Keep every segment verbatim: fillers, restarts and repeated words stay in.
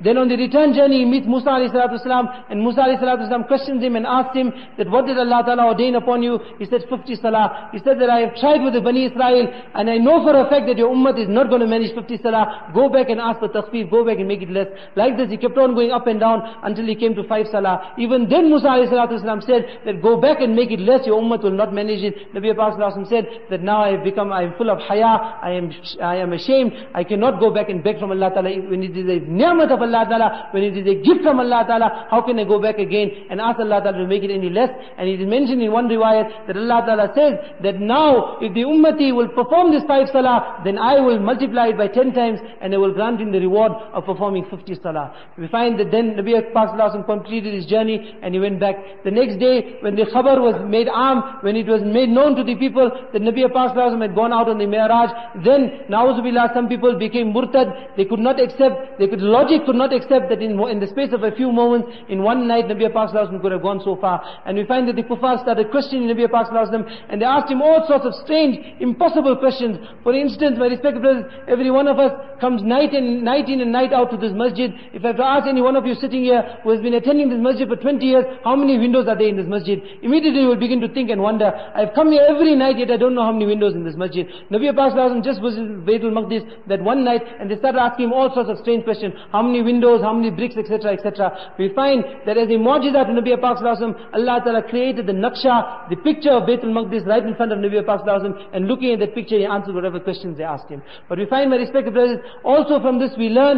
Then on the return journey, he meets Musa alayhi salatu wasalam, and Musa alayhi salatu wasalam questions him and asks him that what did Allah Ta'ala ordain upon you? He said fifty salah. He said that I have tried with the Bani Israel, and I know for a fact that your ummah is not going to manage fifty salah. Go back and ask for takhfif, go back and make it less. Like this, he kept on going up and down until he came to five salah. Even then Musa alayhi salatu wasalam said that go back and make it less, your ummah will not manage it. Nabi Pak sallallahu alaihi wasallam said that now I have become, I am full of haya, I am I am ashamed, I cannot go back and beg from Allah Ta'ala. When it is a ni'mat of Allah Ta'ala, when it is a gift from Allah Ta'ala, how can I go back again and ask Allah Ta'ala to make it any less? And it is mentioned in one riwayat that Allah Ta'ala says that now if the ummati will perform this five salah, then I will multiply it by ten times and I will grant him the reward of performing fifty salah. We find that then Nabi Pak sallallahu alaihi wasallam completed his journey and he went back. The next day when the khabar was made am, when it was made known to the people that Nabi Pak sallallahu alaihi wasallam had gone out on the Mi'raj, then na'uzubillah, some people became murtad. They could not accept, they could, logic could not accept that in, in the space of a few moments, in one night Nabi Pak sallallahu alaihi wasallam could have gone so far. And we find that the kuffar started questioning Nabi Pak sallallahu alaihi wasallam, and they asked him all sorts of strange, impossible questions. For instance, my respected brothers, every one of us comes night and night in and night out to this masjid. If I have to ask any one of you sitting here who has been attending this masjid for twenty years, how many windows are there in this masjid? Immediately you will begin to think and wonder, I have come here every night yet I don't know how many windows in this masjid. Nabi Pak sallallahu alaihi wasallam just was in Baytul Maqdis that one night, and they started asking him all sorts of strange questions. How many windows, how many bricks, et cetera, et cetera. We find that as a mu'jiza to Nabi Pak sallallahu alaihi wasallam, Allah Ta'ala created the naqsha, the picture of Baytul Maqdis right in front of Nabi Pak sallallahu alaihi wasallam, and looking at that picture he answered whatever questions they asked him. But we find, my respected brothers, also from this we learn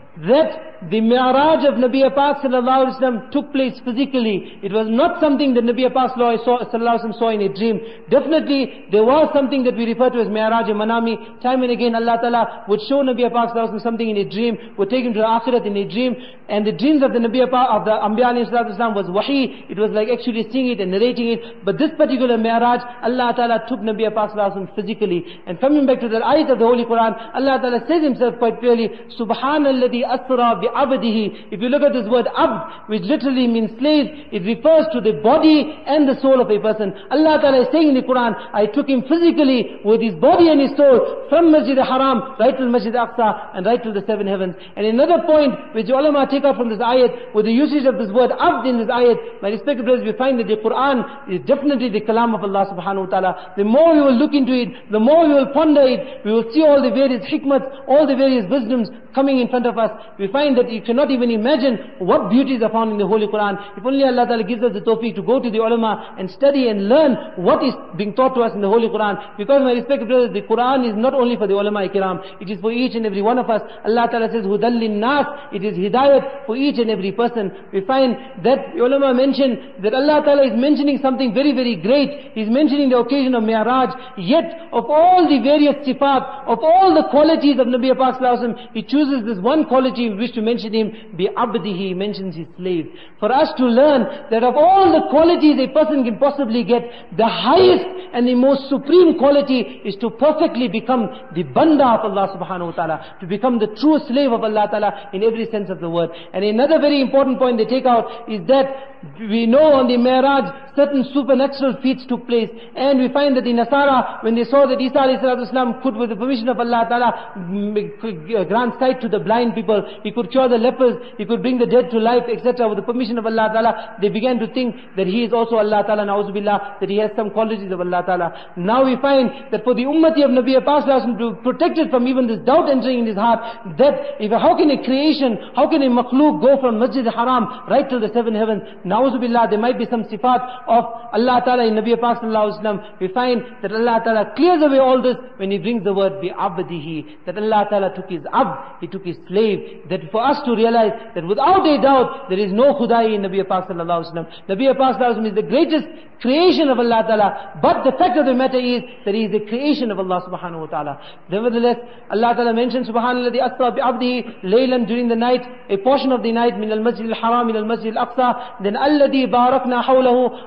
that the Mi'raj of Nabi Pak sallallahu alaihi wasallam took place physically. It was not something that Nabi Pak sallallahu alaihi wasallam saw in a dream. Definitely there was something that we refer to as Mi'raj Manami. Time and again Allah Ta'ala would show Nabi Pak sallallahu alaihi wasallam something in a dream, would take him to the Akhirat in a dream. And the dreams of the Nabi Pak, of the Anbiya alayhi salatu wasallam was wahi. It was like actually seeing it and narrating it. But this particular Mi'raj, Allah Ta'ala took Nabi Pak sallallahu alaihi wasallam physically. And coming back to the ayat of the Holy Quran, Allah Ta'ala says himself quite clearly, Subhanalladhi asra bi abdihi. If you look at this word abd, which literally means slave, it refers to the body and the soul of a person. Allah Ta'ala is saying in the Quran, I took him physically with his body and his soul from Masjid al-Haram right to Masjid al-Aqsa and right to the seven heavens. And another point which ulama take out from this ayat, with the usage of this word abd in this ayat, my respected brothers, we find that the Quran is definitely the kalam of Allah subhanahu wa ta'ala. The more we will look into it, the more we will ponder it, we will see all the various hikmats, all the various wisdoms coming in front of us. We find that you cannot even imagine what beauties are found in the Holy Quran. If only Allah Ta'ala gives us the tawfiq to go to the ulama and study and learn what is being taught to us in the Holy Quran. Because my respected brothers, the Quran is not only for the ulama kiram, it is for each and every one of us. Allah Ta'ala says, Hudallin nas, it is hidayat for each and every person. We find that the ulama mention that Allah Ta'ala is mentioning something very, very great. He is mentioning the occasion of Mi'raj. Yet, of all the various sifat, of all the qualities of Nabi Pak sallallahu alaihi wasallam, he chooses this one quality in which to mention him, bi abdihi, he mentions his slave. For us to learn that of all the qualities a person can possibly get, the highest and the most supreme quality is to perfectly become the banda of Allah subhanahu wa ta'ala, to become the true slave of Allah ta'ala in every sense of the word. And another very important point they take out is that we know on the Mi'raj certain supernatural feats took place, and we find that the Nasara, when they saw that Isa alayhi salatu wasalam could, with the permission of Allah ta'ala, grant sight to the blind people, he could cure the lepers, he could bring the dead to life, et cetera, with the permission of Allah ta'ala, they began to think that he is also Allah ta'ala, na'uzubillah, that he has some qualities of Allah ta'ala. Now we find that for the ummati of Nabi Pak sallallahu alaihi wasallam to protect it from even this doubt entering in his heart, that if how can a creation, how can a makhluk go from Masjid al-Haram right to the seven heavens? Na'uzubillah, there might be some sifat of Allah Ta'ala in Nabi Pak sallallahu alaihi wasallam. We find that Allah Ta'ala clears away all this when he brings the word bi abdihi, that Allah Ta'ala took his abd, he took his slave. That for us to realize that without a doubt there is no khudai in Nabi Pak sallallahu alaihi wasallam. Nabi Pak sallallahu alaihi wasallam is the greatest creation of Allah Ta'ala, but the fact of the matter is that he is the creation of Allah subhanahu wa ta'ala. Nevertheless, Allah Ta'ala mentions subhanalladhi asra bi abdihi laylan, during the night, a portion of the night, min al-masjid al-haram, min al-masjid al-aqsa, then alladhi barakna hawlahu,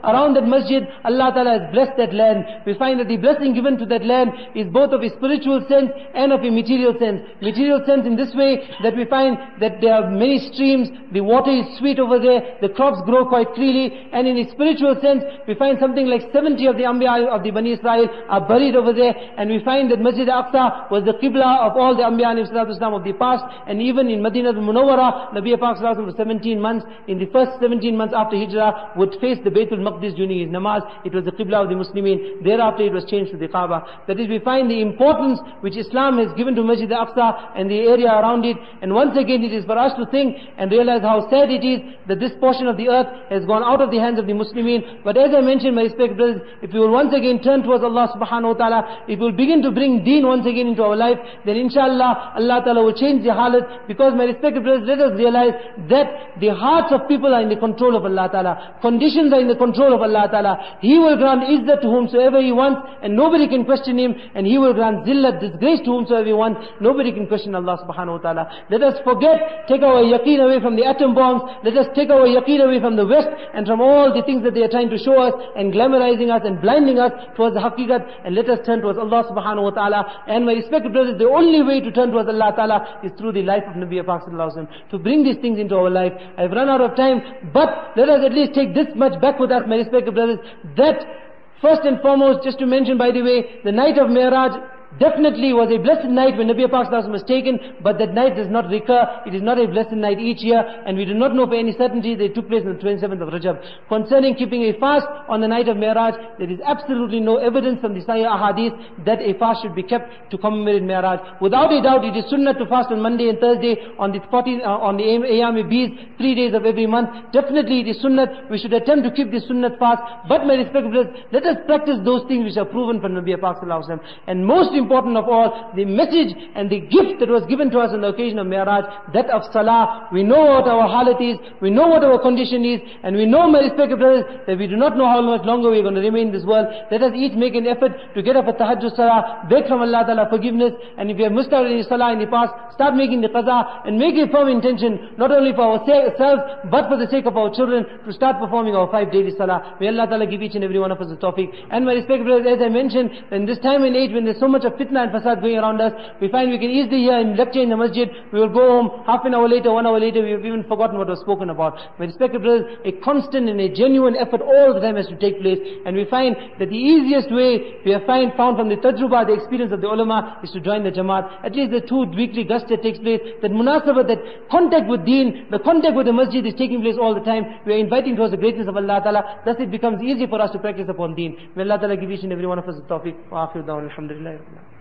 around that masjid, Allah Ta'ala has blessed that land. We find that the blessing given to that land is both of a spiritual sense and of a material sense. Material sense in this way that we find that there are many streams, the water is sweet over there, the crops grow quite freely, and in a spiritual sense, we find something like seventy of the Anbiya of the Bani Israel are buried over there, and we find that Masjid Aqsa was the Qibla of all the Anbiya of the past, and even in Madinah al-Munawwara, Nabi Pak for seventeen months, in the first seventeen months after Hijrah, would face the Baytul Maqdis during his namaz. It was the Qibla of the Muslimin. Thereafter it was changed to the Kaaba. That is, we find the importance which Islam has given to Masjid Aqsa and the area around it, and once again it is for us to think and realize how sad it is that this portion of the earth has gone out of the hands of the Muslimin. But as I mentioned, my respected brothers, if we will once again turn towards Allah subhanahu wa ta'ala, if we will begin to bring deen once again into our life, then inshallah, Allah ta'ala will change the halat, because my respected brothers, let us realize that the hearts of people are in the control of Allah ta'ala. Conditions are in the control of Allah ta'ala. He will grant izzat to whomsoever He wants, and nobody can question Him, and He will grant zillat, disgrace to whomsoever He wants. Nobody can question Allah subhanahu wa ta'ala. Let us forget, take our yaqeen away from the atom bombs, let us take our yaqeen away from the West, and from all the things that they are trying to show us, and glamorizing us, and blinding us towards the haqiqat, and let us turn towards Allah subhanahu wa ta'ala. And my respected brothers, the only way to turn towards Allah ta'ala is through the life of Nabi Pak sallallahu alaihi wasallam, to bring these things into our life. I've run out of time, but let us at least take this much back with us, my respected brothers, that first and foremost, just to mention by the way, the night of Mi'raj definitely was a blessed night when Nabi Pak was taken, but that night does not recur. It is not a blessed night each year, and we do not know for any certainty that it took place on the twenty-seventh of Rajab. Concerning keeping a fast on the night of Mi'raj, there is absolutely no evidence from the Sahih Ahadith that a fast should be kept to commemorate Mi'raj. Without a doubt, it is sunnah to fast on Monday and Thursday, on the forty, uh, on the Ayyam-e-Beez, three days of every month. Definitely it is sunnah. We should attempt to keep this sunnah fast, but my respected brothers, let us practice those things which are proven from Nabi Pak sallallahu alaihi wasallam. And most important of all, the message and the gift that was given to us on the occasion of Mi'raj, that of Salah. We know what our halat is, we know what our condition is, and we know, my respected brothers, that we do not know how much longer we are going to remain in this world. Let us each make an effort to get up a tahajjud salah, beg from Allah Ta'ala forgiveness, and if you have missed out any salah in the past, start making the qaza, and make a firm intention, not only for ourselves, but for the sake of our children, to start performing our five daily salah. May Allah Ta'ala give each and every one of us the tawfiq. And my respected brothers, as I mentioned, in this time and age when there's so much of fitna and fasad going around us, we find we can easily hear in lecture in the masjid, we will go home, half an hour later, one hour later, we have even forgotten what was spoken about. My respected brothers, a constant and a genuine effort all the time has to take place, and we find that the easiest way we have find, found from the tajruba, the experience of the ulama, is to join the jamaat. At least the two weekly gusts that takes place, that munasabah, that contact with deen, the contact with the masjid is taking place all the time. We are inviting towards the greatness of Allah Ta'ala, thus it becomes easy for us to practice upon deen. May Allah Ta'ala give each and every one of us the tawfiq. Wa akhiru da'wana alhamdulillah.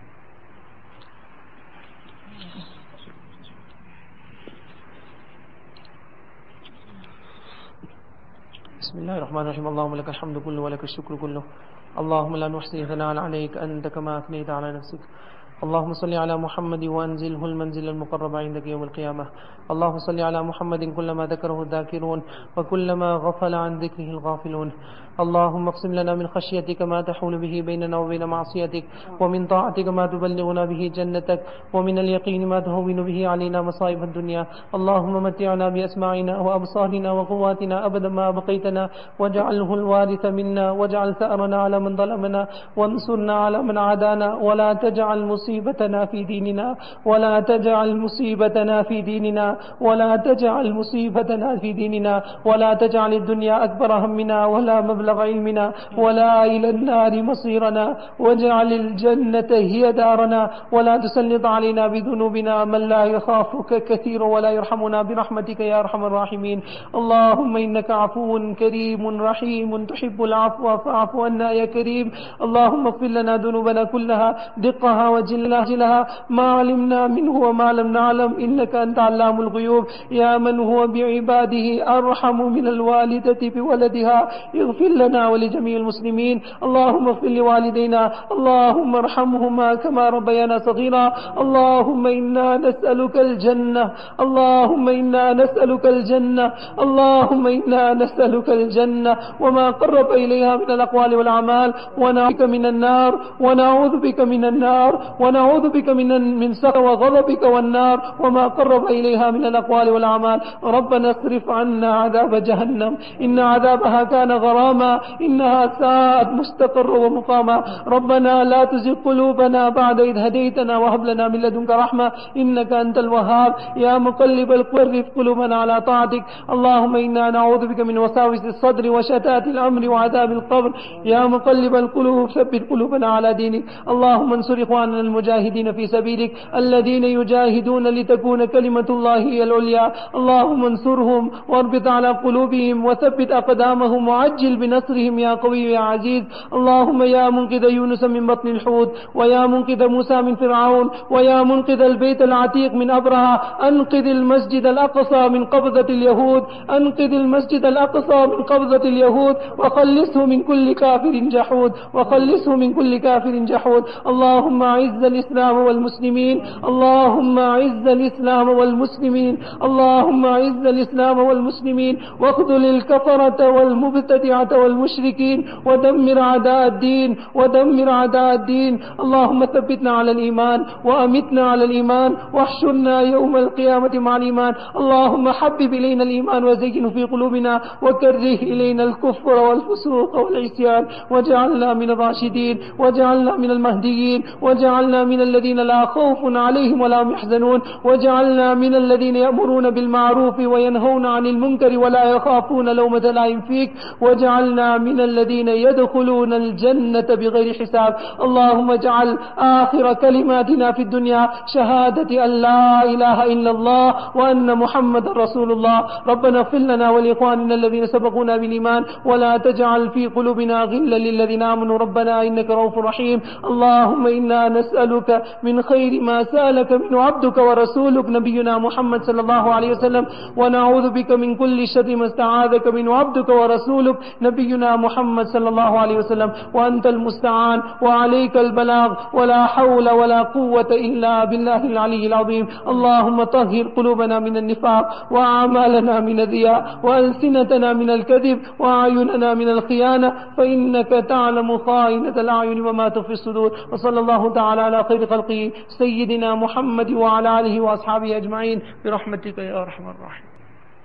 بسم الله الرحمن الرحيم اللهم لك الحمد كله ولك الشكر كله اللهم لا نحصي ثناء عليك أنت كما أثنيت على نفسك اللهم صل على محمد وأنزله المنزل المقرب عندك يوم القيامة اللهم صل على محمد كلما ذكره الذاكرون وكلما غفل عن ذكره الغافلون اللهم اقسم لنا من خشيتك ما تحول به بيننا وبين معصيتك ومن طاعتك ما تبلغنا به جنتك ومن اليقين ما تهون به علينا مصائب الدنيا اللهم متعنا بأسماعنا وأبصارنا وقواتنا أبدا ما بقيتنا واجعله الوارث منا واجعل ثأرنا على من ظلمنا وانصرنا على من عادانا ولا تجعل مصيبتنا في ديننا ولا تجعل مصيبتنا في ديننا ولا تجعل مصيبتنا في ديننا ولا تجعل الدنيا أكبر همنا ولا مبلغ علمنا ولا إلى النار مصيرنا واجعل الجنة هي دارنا ولا تسلط علينا بذنوبنا من لا يخافك كثير ولا يرحمنا برحمتك يا أرحم الراحمين اللهم إنك عفو كريم رحيم تحب العفو فاعف عنا يا كريم اللهم اغفر لنا ذنوبنا كلها دقها وجلها ما علمنا منه وما لم نعلم إنك أنت علام الغيوب يا من هو بعباده أرحم من الوالدة بولدها اغفر لنا ولجميع المسلمين اللهم اغفر لوالدينا اللهم ارحمهما كما ربيانا صغيرا اللهم إنا نسألك الجنة اللهم إنا نسألك الجنة اللهم إنا نسألك الجنة وما قرب إليها من الأقوال والأعمال ونعوذ بك من النار ونعوذ بك من النار ونعوذ بك من من سخط وغضبك والنار وما قرب إليها من الأقوال والأعمال ربنا اصرف عنا عذاب جهنم إن عذابها كان غراما عنها إنها ساءت مستقر ومقاما. ربنا لا تزغ قلوبنا بعد إذ هديتنا وهب لنا من لدنك رحمة إنك أنت الوهاب. يا مقلب القلوب قلوبنا على طاعتك. اللهم إنا نعوذ بك من وساوس الصدر وشتات الأمر وعذاب القبر. يا مقلب القلوب ثبت قلوبنا على دينك. اللهم انصر إخواننا المجاهدين في سبيلك الذين يجاهدون لتكون كلمة الله هي العليا. اللهم انصرهم واربط على قلوبهم وثبت أقدامهم وعجل بنصرهم يا قوي يا عزيز. اللهم يا منقذ يونس من بطن الحوت ويا منقذ موسى من فرعون ويا منقذ البيت العتيق من أبرهة أنقذ المسجد الأقصى من قبضة اليهود. أنقذ المسجد الأقصى من قبضة اليهود وخلصه من كل كافر جحود وخلصه من كل كافر جحود. اللهم أعز الإسلام والمسلمين. اللهم أعز الإسلام والمسلمين. اللهم أعز الإسلام والمسلمين واخذل الكفرة والمبتدعة والمشركين ودمر أعداء الدين ودمر أعداء الدين. اللهم ثبتنا على الإيمان وأمتنا على الإيمان واحشرنا يوم القيامة مع الإيمان. اللهم حبب إلينا الإيمان وزينه في قلوبنا وكره إلينا الكفر والفسوق والعصيان واجعلنا من الراشدين واجعلنا من المهديين واجعلنا من الذين لا خوف عليهم ولا هم يحزنون واجعلنا من الذين يأمرون بالمعروف وينهون عن المنكر ولا يخافون لومة لائم فيك واجعلنا من الذين يدخلون الجنة بغير حساب. اللهم اجعل آخر كلماتنا في الدنيا شهادة أن لا إله إلا الله وأن محمد رسول الله. ربنا اغفر لنا ولإخواننا الذين سبقونا بالإيمان ولا تجعل في قلوبنا غلا للذين آمنوا ربنا إنك رؤوف رحيم. اللهم إنا نسألك من خير ما سألك منه عبدك ورسولك نبينا محمد صلى الله عليه وسلم ونعوذ بك من كل شر ما استعاذك منه عبدك ورسولك نبينا محمد صلى الله عليه وسلم. وأنت المستعان وعليك البلاغ ولا حول ولا قوة إلا بالله العلي العظيم. اللهم طهر قلوبنا من النفاق وأعمالنا من الرياء وألسنتنا من الكذب وأعيننا من الخيانة فإنك تعلم خائنة الأعين وما تخفي الصدور. وصلى الله تعالى على خير خلقه سيدنا محمد وعلى آله وأصحابه أجمعين برحمتك يا أرحم الراحمين.